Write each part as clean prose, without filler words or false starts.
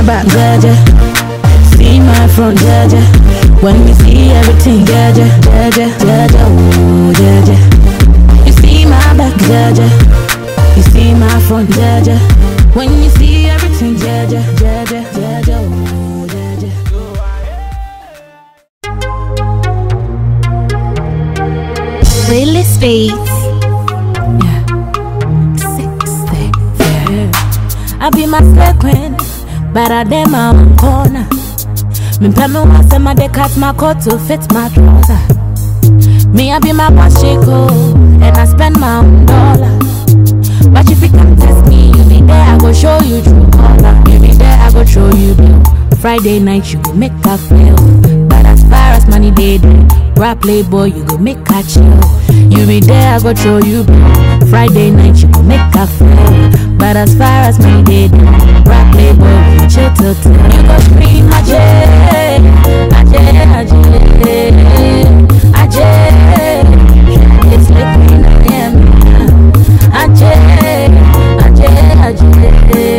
my back, Jaja. See my front, Jaja. When you see everything, Jaja, Jaja, Jaja, oh, Jaja. You see my back, Jaja. You see my front, Jaja. When you see everything, Jaja, Jaja, Jaja, oh, Jaja. Playlist Beats. Yeah. 60. Yeah. I be my second, but I dem my own corner. Me pay me once and my cut my coat to fit my trouser. Me I be my boss chico, and I spend my own dollar. But if you can test me, you be there, I go show you true color. You be there, I go show you blue. Friday night you go make her feel. But as far as money day, rap playboy you go make her chill. You be there, I go show you blue. Friday night you go make her feel. But as far as money day, rap playboy you chill till till. You go scream Ajay, Ajay, Ajay, Ajay. It's slipping, I am Ajay, Ajay, Ajay,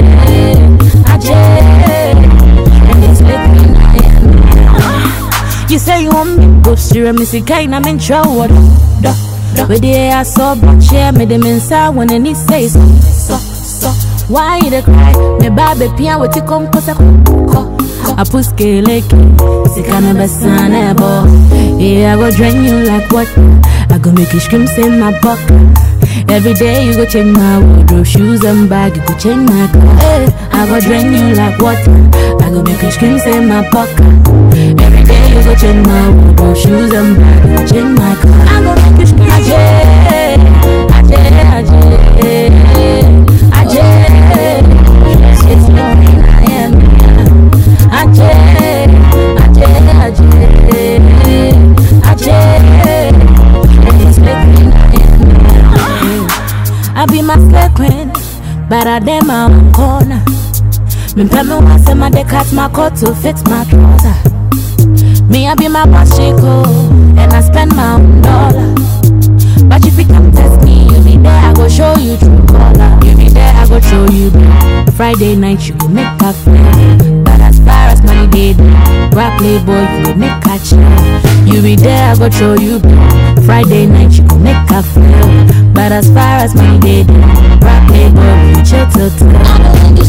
Ajay. And it's slipping, I am. You say you want me, go steer me, see kind I'm in trouble. With the air I saw black chair, made them inside when any say so. Why you cry? Me baby pian with you come cause I put scale like see kind of best son ever. Yeah, I go drain you like what? I go make you scream say my pocket. Every day you go change my wardrobe, shoes and bag, you go change my car. Hey, I go drain you like what? I go make you scream say my pocket. Every day you go change my wardrobe, shoes and bag, you go change my car. I go make you scream Ajay, Ajay, Ajay, Ajay. It's me, I am Ajay, Ajay, Ajay, Ajay. It's me, I am. I be my slave queen, but I dem my own corner. Me pay me once and my day cut my coat to fit my trouser. Me I be my boss chico, and I spend my own dollar. But if you come test me, you be there, I go show you true color. You be there, I go show you blue. Friday night you go make her feel. But as far as money day, rap playboy you go make her chill. You be there, I go show you blue. Friday night you go make her feel. But as far as money day, rap playboy you chill till till.